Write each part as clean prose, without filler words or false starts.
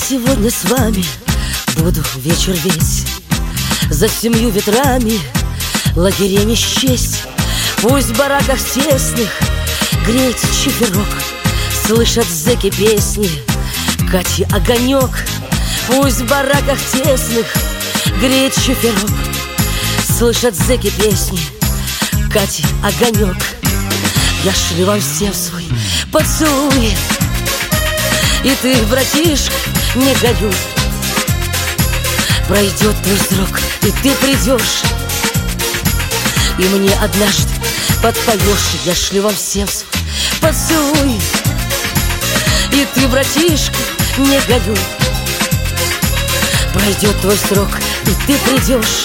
сегодня с вами буду вечер весь за 7 ветрами лагерей не счесть. Пусть в бараках тесных греет чиферок, слышат зэки песни Кати огонек. Пусть в бараках тесных греет чиферок, слышат зэки песни Кати огонек. Я шлю вам всем свой поцелуй, и ты, братишка, не горюй. Пройдет твой срок, и ты придешь, и мне однажды подпоешь. Я шлю вам всем свой поцелуй, и ты, братишка, не горюй. Пройдет твой срок, и ты придешь,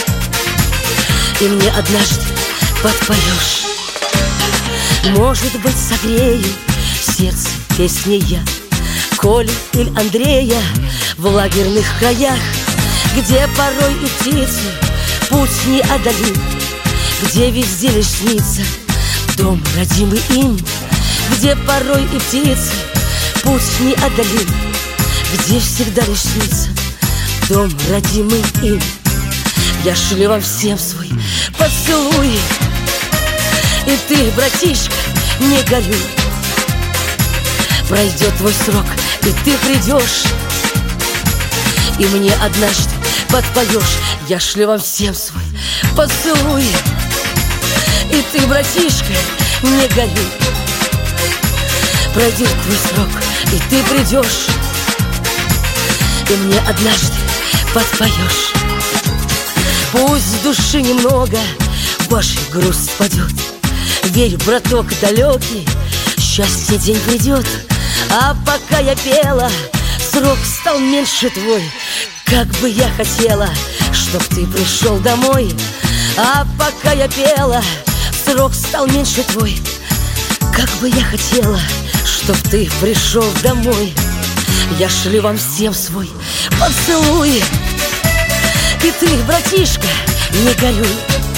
и мне однажды подпоешь. Может быть, согрею сердце песней я Коли или Андрея в лагерных краях, где порой и птицы путь не одолит, где везде лишь снится дом, родимый им. Где порой и птицы путь не одолит, где всегда лишь снится дом, родимый им. Я шлю вам всем свой поцелуй, и ты, братишка, не горюй. Пройдет твой срок, и ты придешь, и мне однажды подпоешь. Я шлю вам всем свой поцелуй, и ты, братишка, не горюй. Пройдет твой срок, и ты придешь, и мне однажды подпоешь. Пусть в душе немного Божий груз спадет, верь, браток далекий, счастье день придет. А пока я пела, срок стал меньше твой. Как бы я хотела, чтоб ты пришел домой. А пока я пела, срок стал меньше твой. Как бы я хотела, чтоб ты пришел домой. Я шлю вам всем свой поцелуй, и ты, братишка, не горюй.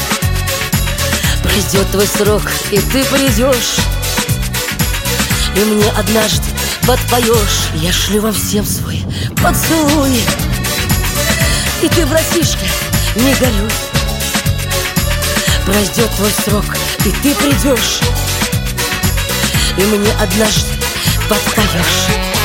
Пройдет твой срок, и ты придешь, и мне однажды подпоешь. Я шлю вам всем свой поцелуй, и ты, братишка, не горюй. Пройдет твой срок, и ты придешь, и мне однажды подпоешь.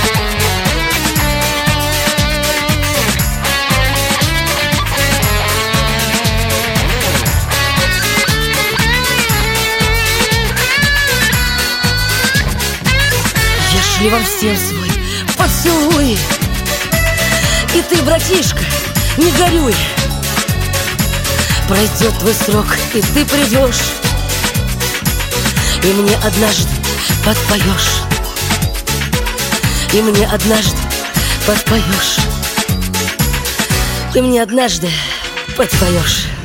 Я шлю вам всем свой поцелуй, и ты, братишка, не горюй. Пройдет твой срок, и ты придешь, и мне однажды подпоешь, и мне однажды подпоешь, и мне однажды подпоешь.